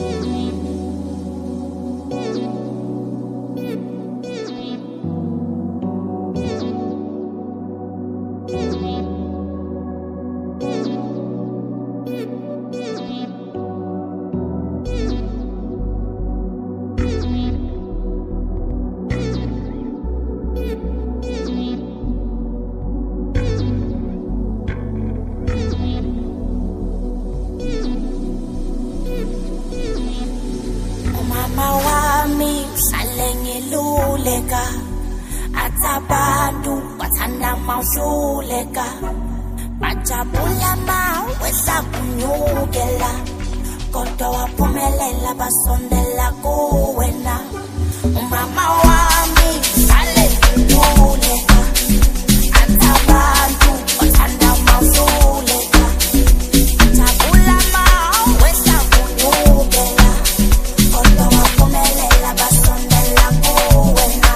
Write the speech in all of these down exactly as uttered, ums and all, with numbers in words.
Atabantu bathanda mawuhluleka bajabula mawehla kunyukela kodwa waphumelela basondela kuwena umama wami sale kunyuleka atabantu bathanda mawuhluleka bajabula mawehla kunyukela kodwa waphumelela basondela kuwena.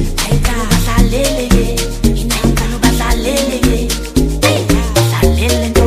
Feeling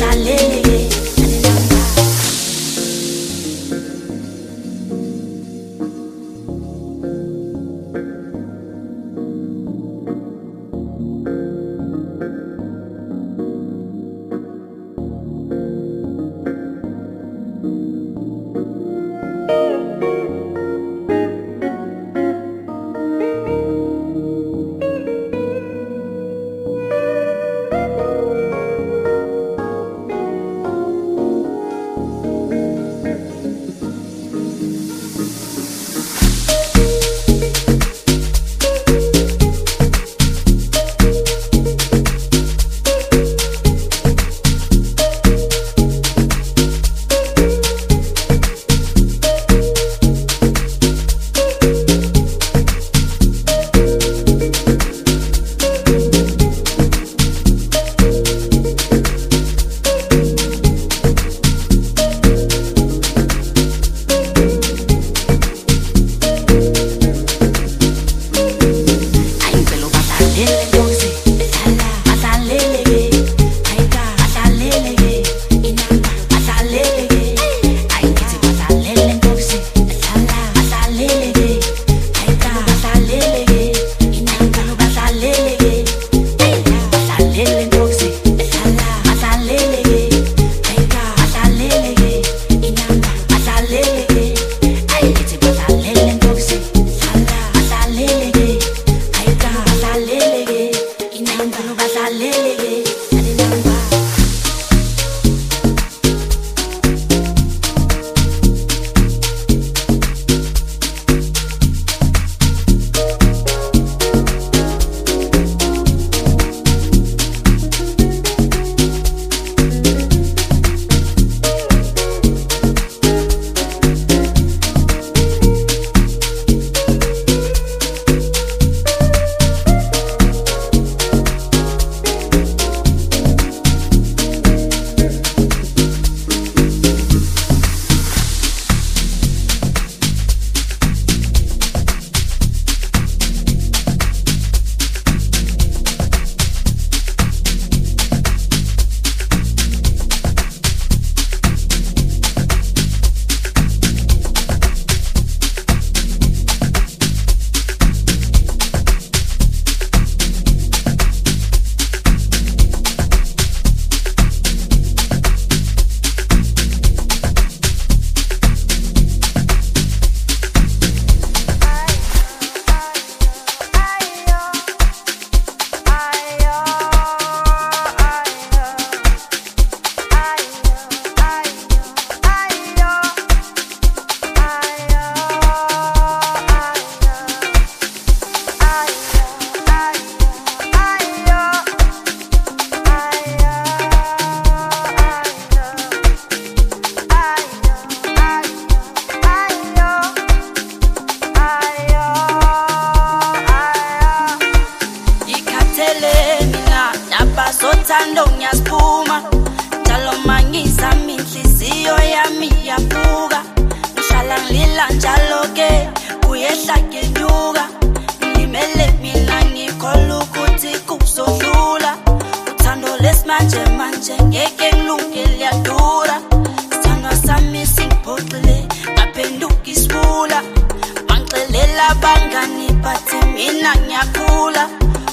Sothando ngiyaphuma njalo mangisa inhliziyo yami yabuka ngihlala ngilila njalo ke kuyehla kenyuka ngimele mina ngikholwa ukuthi kuzodlula uthando lesimanje manje ngeke ngilunge liyadura sithando sami singiphoxile ngaphenduka isibula bangixelela abangani bathi mina ngiyakhula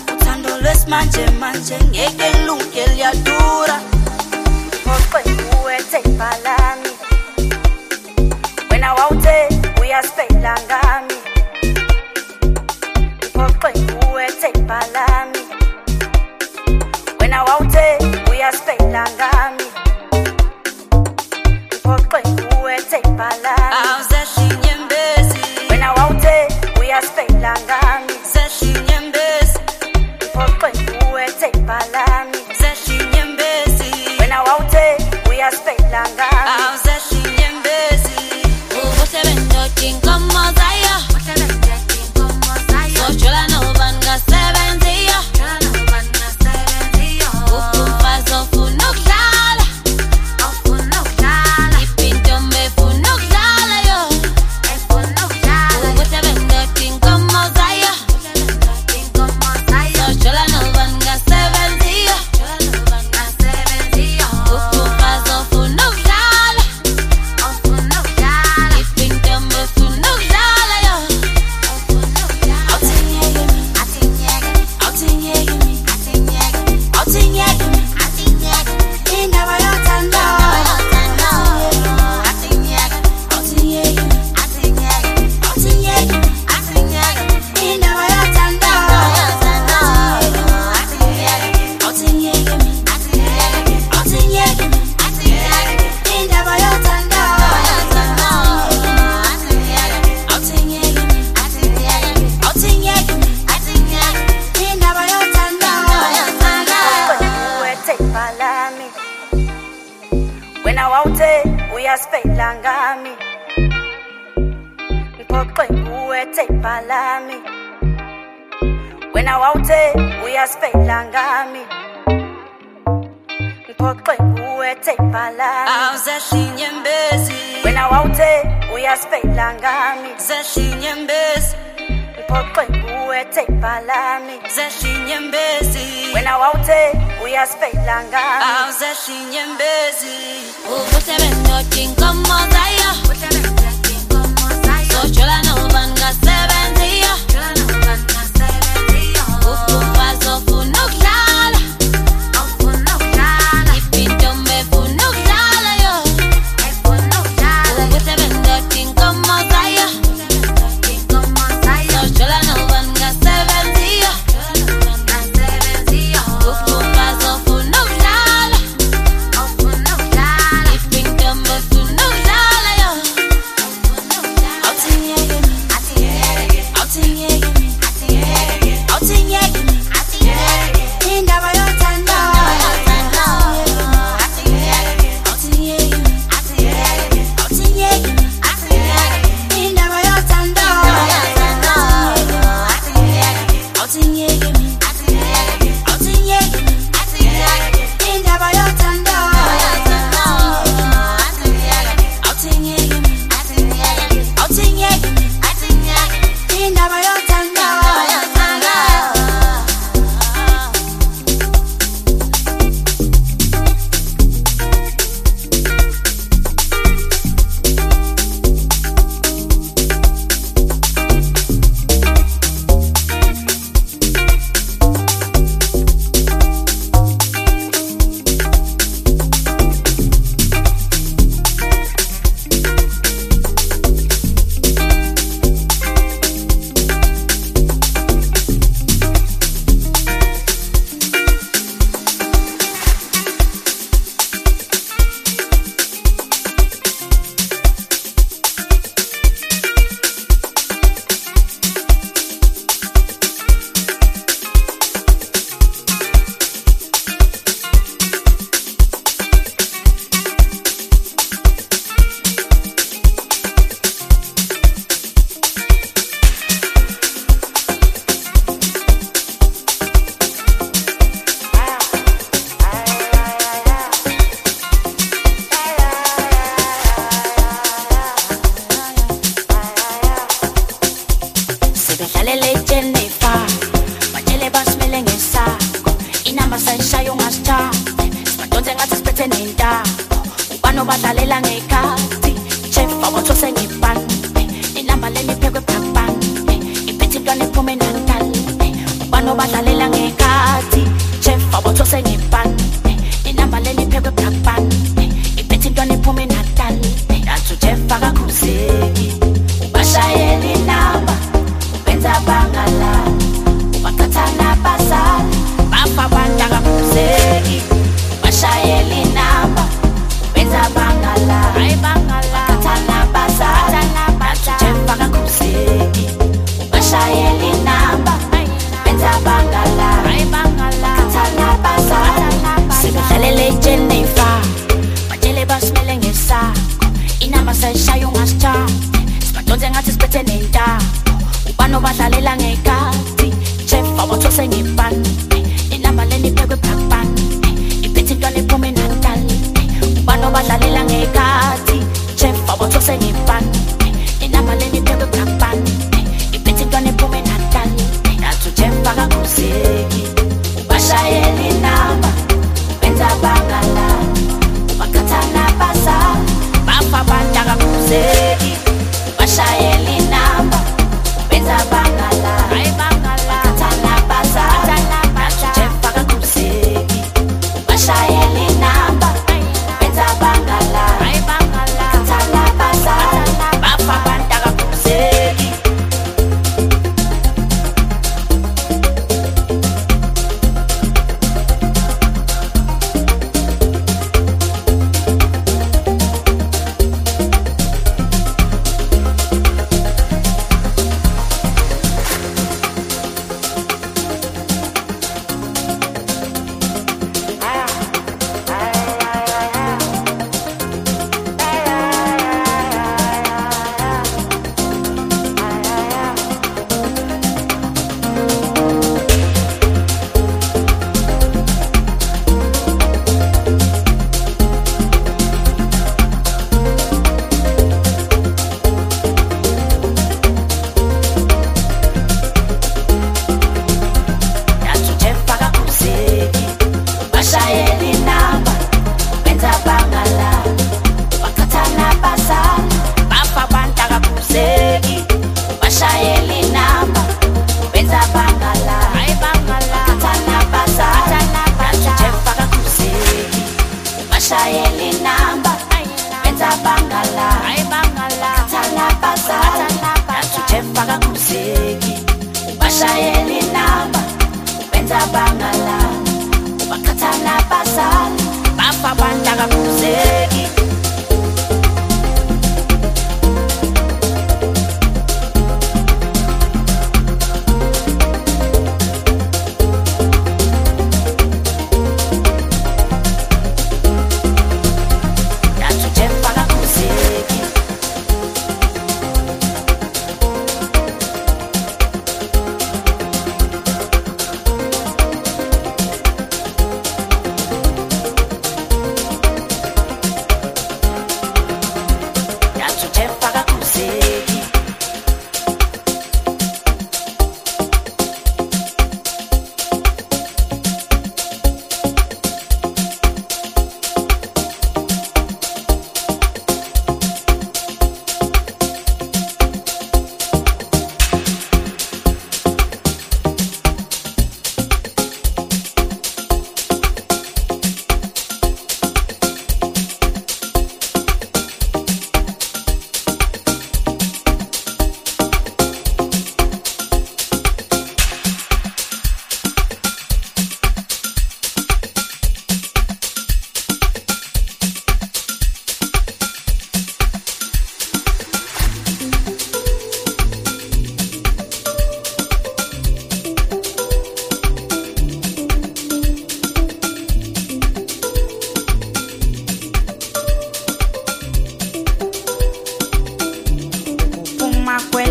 manje manje ngeke ngilunge liyadura ngoqembu wethe balami wena wawuthe uyaspela ngami ngoqembu wethe balami wena wawuthe uyaspela ngami ngoqembu wethe balami awuzehlinye mbezi wena wawuthe uyaspela ngami sehlinye mbezi ngoqembu wethe balami sehlinye mbezi wena wawuthe uyaspela ngami wena wawuthe uyasifeyila ngami mphoqe kuwe themba lami wena wawuthe uyasifeyila ngami mphoqe kuwe themba lami awuzahlinye mbezi wena wawuthe uyasifeyila ngami zahlinye mbezi mphoqe kuwe themba lami zahlinye mbezi wena wawuthe uyasifeyila ngami awuzahlinye mbezi ubusebenzi inkomo zayo sojola noban ngasebenziyo ukumfazi ofuna ukudlala ipintombi efuna ukudlala yo ubusebenzi inkomo zayo sojola noban ngasebenziyo ukumfazi ofuna ukudlala ipintombi efuna ukudlala yo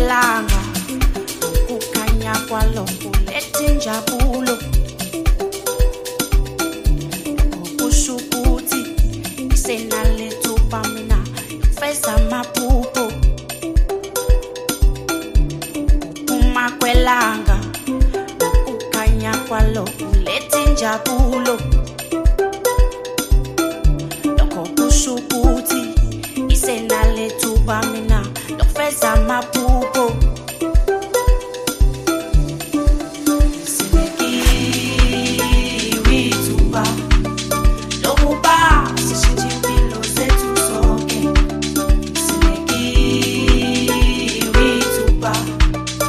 kwelanga kukhanya kwalokhu letha injabulo kusho ukuthi isenalethuba mina feza amaphupho uma kwelanga kukhanya kwalokhu letha injabulo kusho ukuthi isenalethuba mina feza amaphupho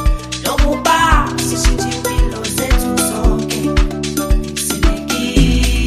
Sineki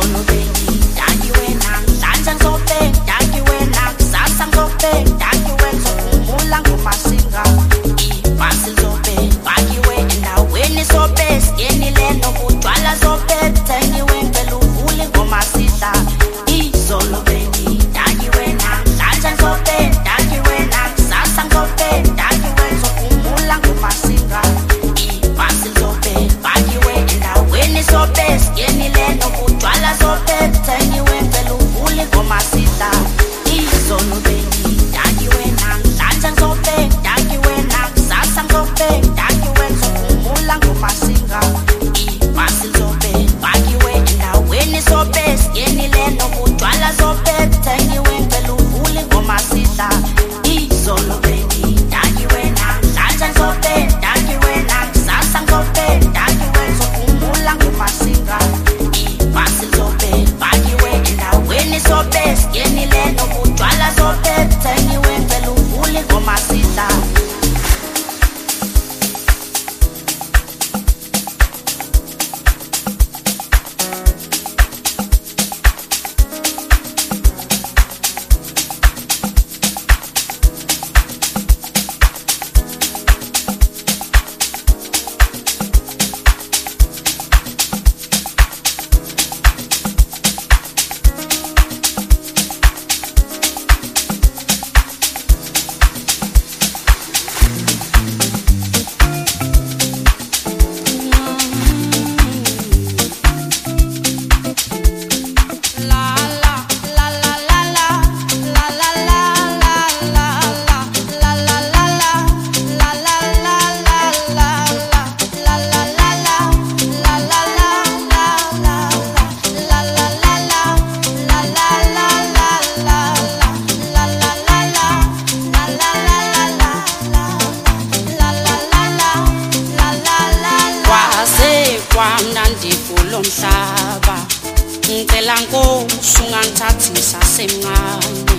ngicela Nkosi ungangithathisa semncane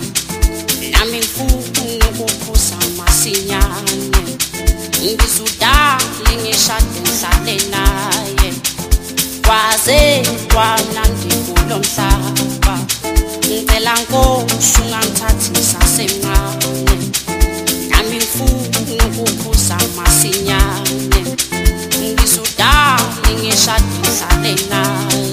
nami ngifuna ukuphuza masinyane ngizudala ngishade ngihlale naye kwaze kwamnandi kulo mhlaba ngicela Nkosi ungangithathisa semncane nami ngifuna ukuphuza masinyane ngizudala ngishade ngihlale naye.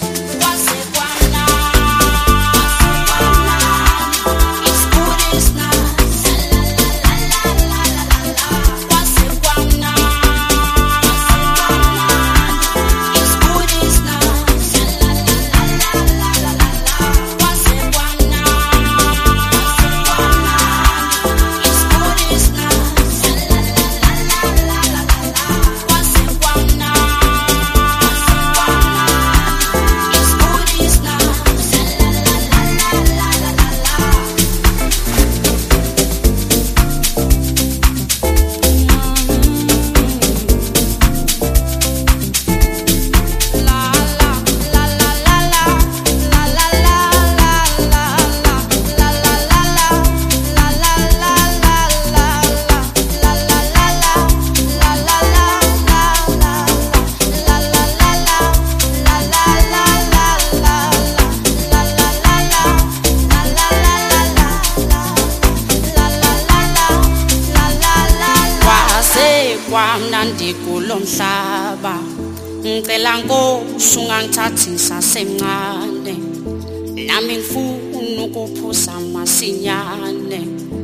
Kwamnandi kulo mhlaba ngicela Nkosi ungangithathisa semncane nami ngifuna ukuphuza masinyane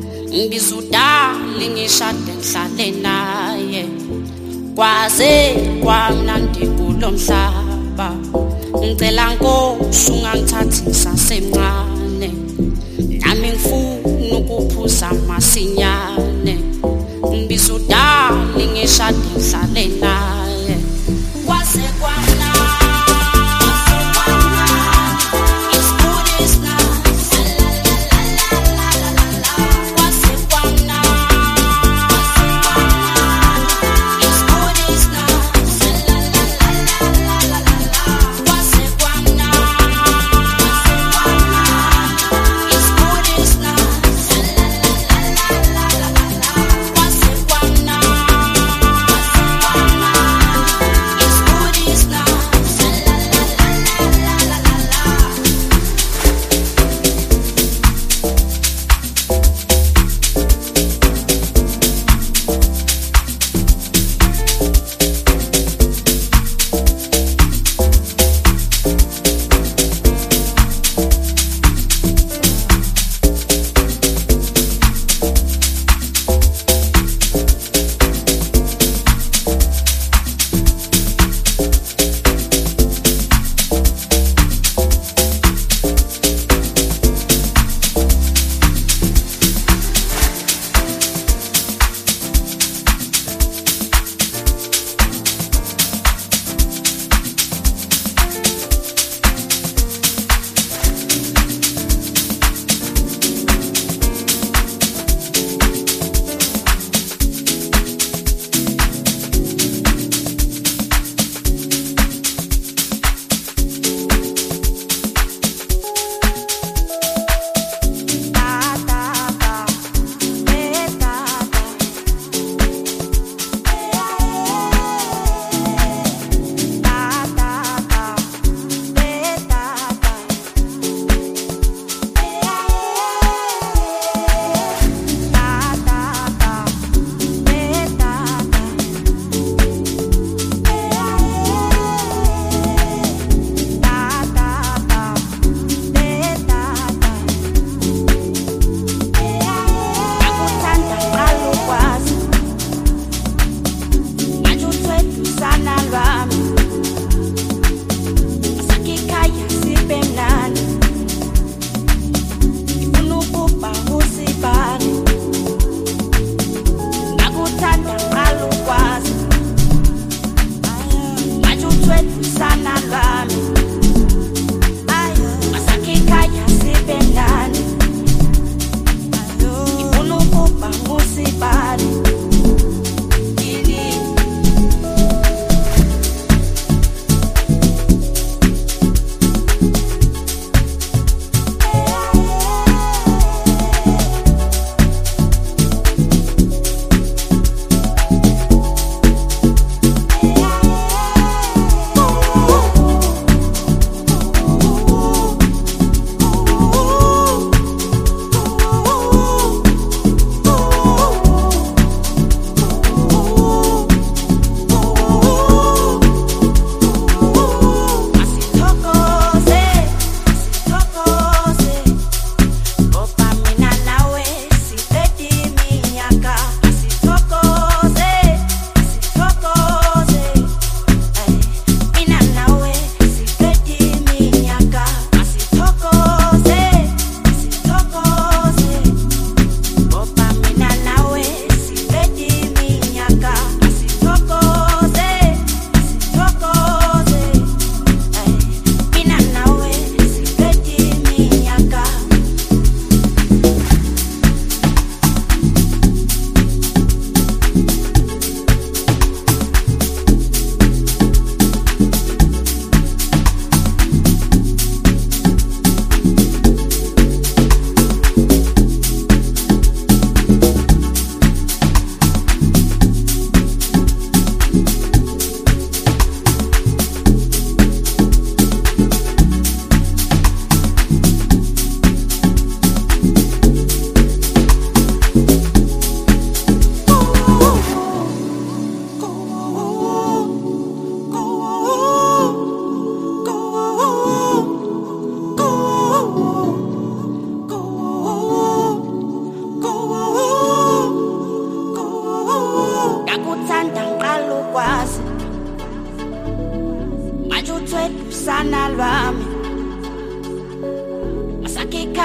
ngizudala ngishade ngihlale naye kwaze kwamnandi kulo mhlaba ngicela Nkosi ungangithathisa semncane nami ngifuna ukuphuza masinyane ngizudala ngishade ngihlale naye kwaze kwamna Wow.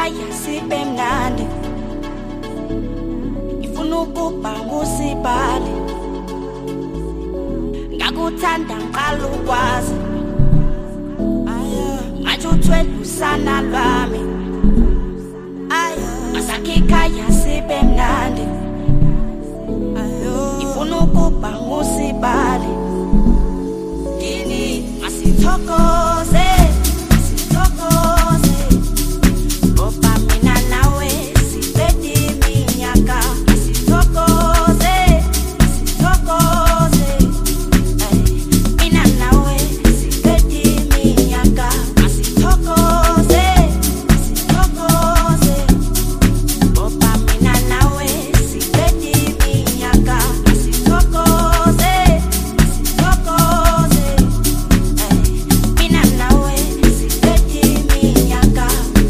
Sakhikaya sibe mnandi ifuna ukuba ngusibali ngakuthanda ngiqala ukwazi manje uthwele usana lwami Sakhikaya sibe mnandi ifuna ukuba ngusibali Dini masithokoze masithokoze Opa mina nawe sibedi minyaka masithokoze masithokoze Mina nawe sibedi minyaka masithokoze masithokoze Opa mina nawe sibedi minyaka masithokoze masithokoze Mina nawe sibedi minyaka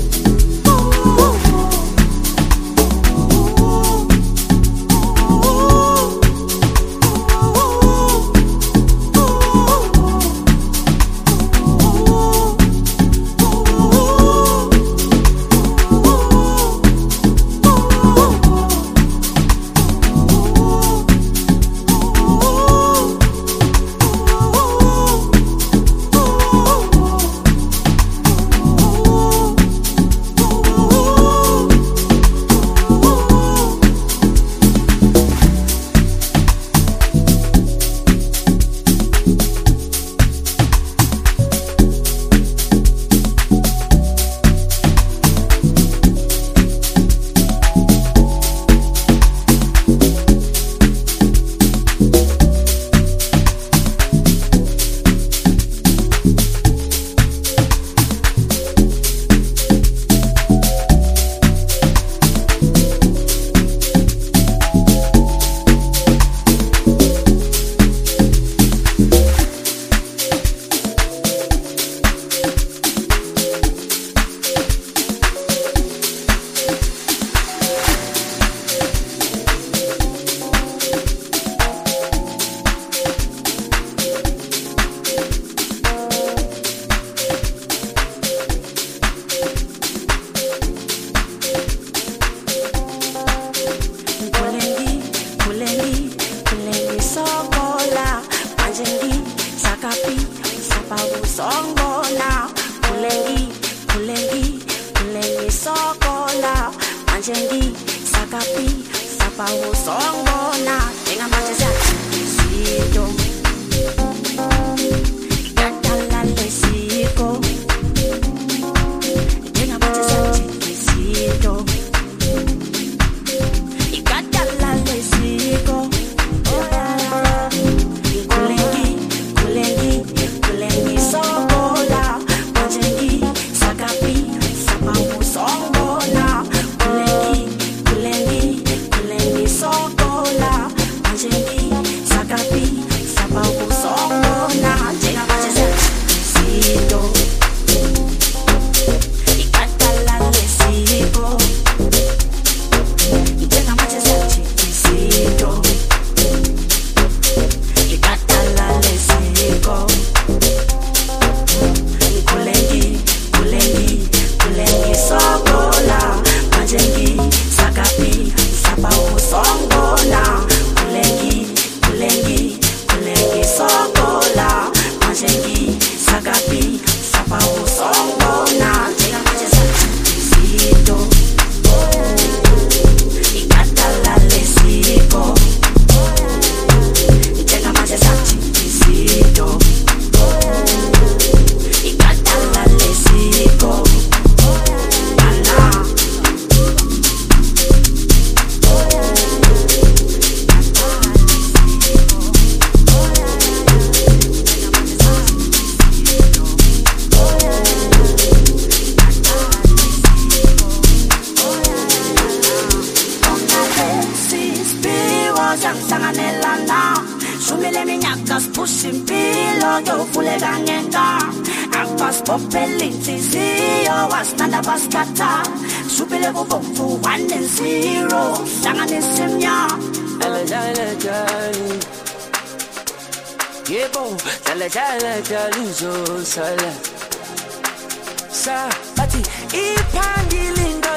Yebo, dale dale dale zo sala. Sa ati iphangile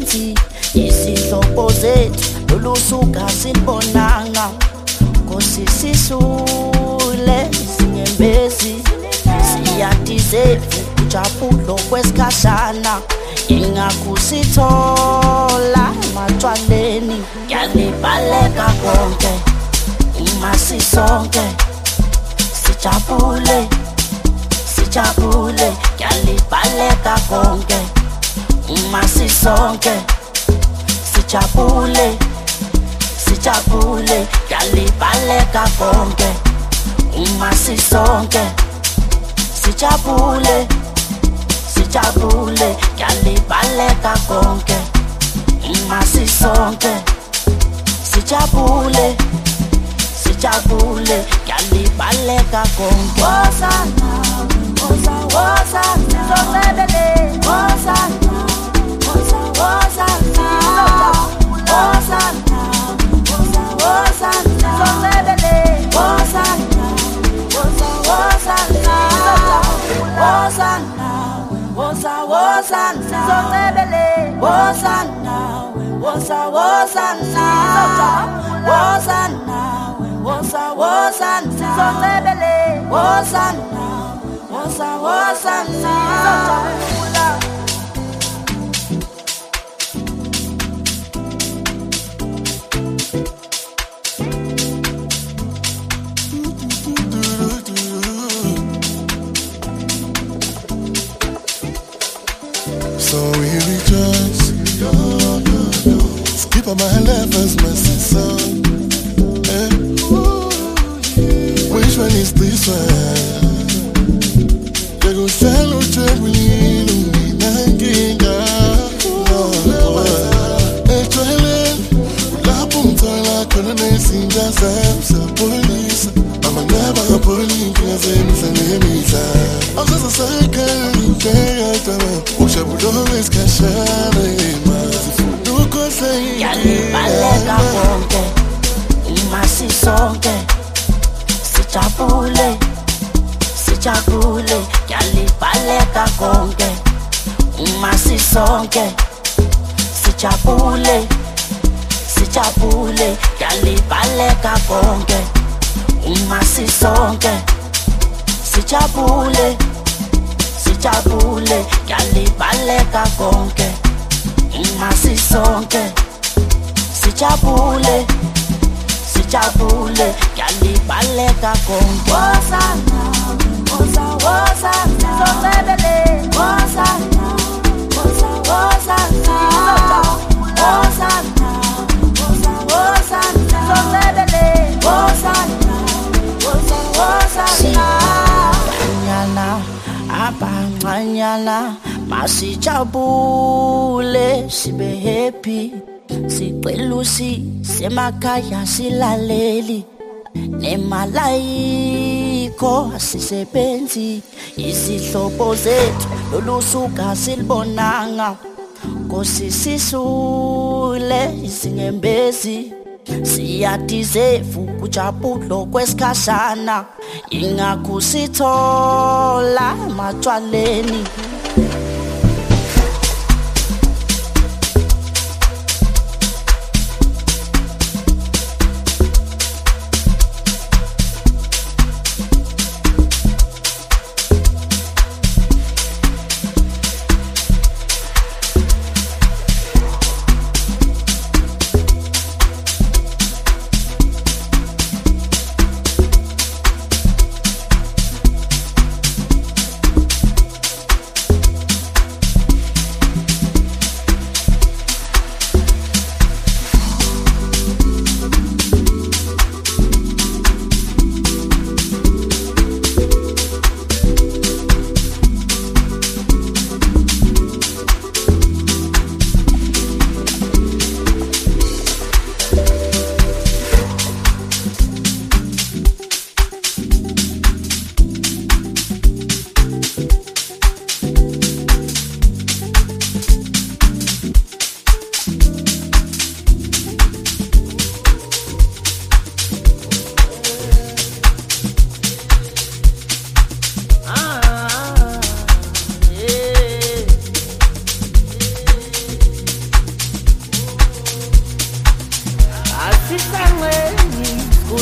sisebenzi izihlobo zethu lolusuka silibonanga Nkosi sisule sinyembezi siyadizevu kujabulo kwesikhashana ingakusithola matshwaleni yalibaleka konke uma sisonke sijabule sijabule yalibaleka konke uma sisonke sijabule sijabule yalibaleka konke uma sisonke sijabule sijabule yalibaleka konke uma sisonke sijabule sijabule yalibaleka konke wosana wosa wosa sizobelele wosana wosa wosa wosana wosa wosa sizobelele wosana wosa wosa wosana wosa wosa sizobelele wosana wosa wosa wosana wosa wosa sizobelele wosana wosa wosa sizobelele So we rejoice. Skip on my left as my son. Eh? Which one is this one? They go sell or check me, Nanginga. Eh, Charlie, la punta la colonel sin just as a police. I'm a never police, cause I'm sending me time. I'm just a second, push up with always cash out. Yalibaleka konke uma sisonke sijabule sijabule yalibaleka konke uma sisonke sijabule sijabule yalibaleka konke uma sisonke sijabule sijabule yalibaleka konke uma sisonke sijabule sijabule yalibaleka konke wosana wosa wosa sizobelele wosana wosa wosa wosana wosa wosa sizobelele wosana wosa wosa nyana abanganyana masijabule sibe happy siqelusi semakhaya silaleli nemalayiko asisebenzi izihlobo zethu lolusuka silibonanga Nkosi sisule izinyembezi siyadizevu kujabulo kwesikhashana ingakusithola matshwaleni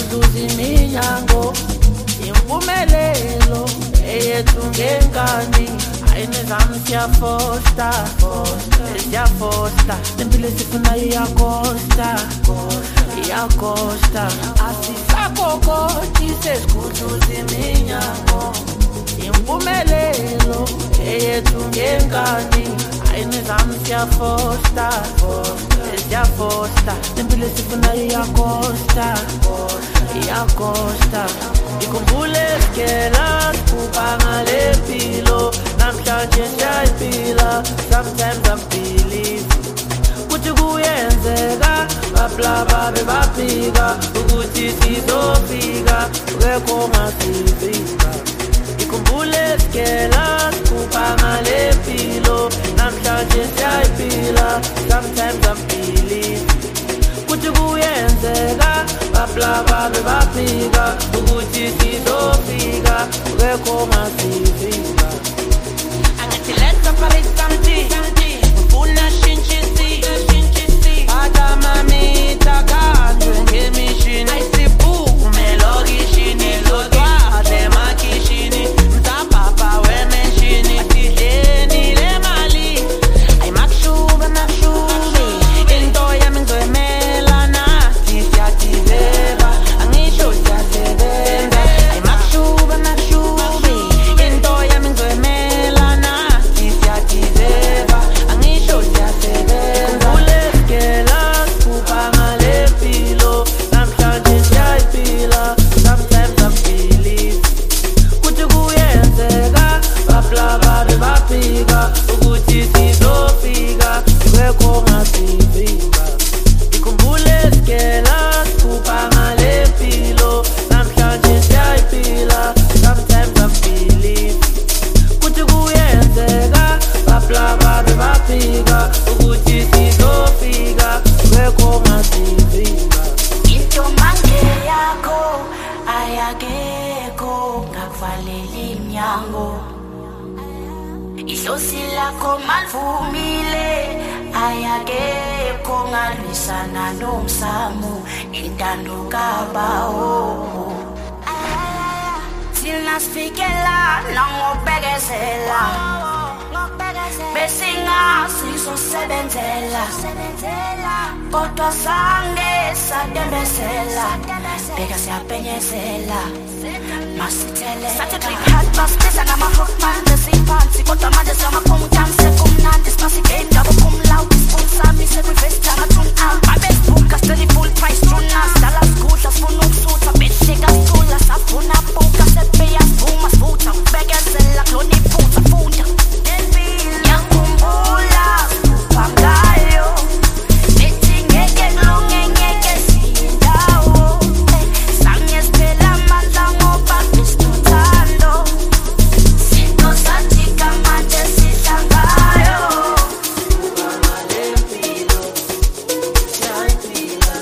sizuza iminyango impumelelo eyethu ngengani ayinizami siyafosta siyafosta impilo esifunayo iyakosta iyakosta asisakokoti sesikuzuza iminyango impumelelo eyethu ngengani ayinizami siyafosta siyafosta impilo esifunayo iyakosta iyakosta ikhumbule sikela kupanga lempilo namhlanje siyayiphila sometimes I believe kuthi kuyenzeka bapla babe bafika ukuthi sizofika ngekho masifika ikhumbule sikela kupanga lempilo namhlanje siyayiphila sometimes I believe kuthi kuyenzeka bapla babe bafika ukuthi sizofika ngekho masifika angathi let's separate something ufuna shintshisi adama mita kanjwe ngemishini ayisibume lokishini lodwadle makishini mzapapa wemeshini atidleni le mali ayimakushuba makushubi into yami ngizoyimela nathi siyatibeba angisho siyasebenza ayimakushuba makushubi into yami ngizoyimela nathi siyatibeba angisho siyasebenza kulesikela kupanga lempilo namhlanje siyayiphila sometimes I believe kuthi kuyenzeka bapla babe bafika ukuthi sizofika ngekho ngasifika ikhumbule sikela kupanga lempilo namhlanje siyayiphila sometimes I believe kuthi kuyenzeka bapla babe bafika ukuthi sizofika ngekho ngasifika into manje yakho ayakekho ngakuvalela iminyango ihlosi lakho malivumile ayakekho ngalwisana nomsamu intando kabawo thina sifikela nangobekezela besinga sizosebenzela kodwa sange sadembesela beka siyapenyezela masithele sathi trip hat basisa namahokman besiphansi kodwa manje siyamakhomdanse kumnandi sibasigame ngabo kumloud sponsor me sacrifice time tune out my best book a steady full price truna sala skutla sifuna ukusutha bitch shika skula safuna buka sepeya sfuma sfutha ubekezela kloni phutha funda yakhumbula pangayo ethi ngeke ngilunge ngeke sindawo sange siphela amandla ngoba isithando sitho sathi kamanje sihlangayo lempilo siyayiphila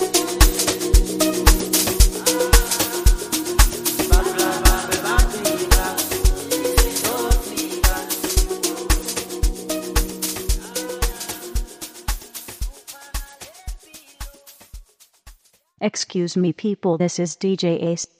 bapla babe bafika sizofika Excuse me people, this is D J Ace.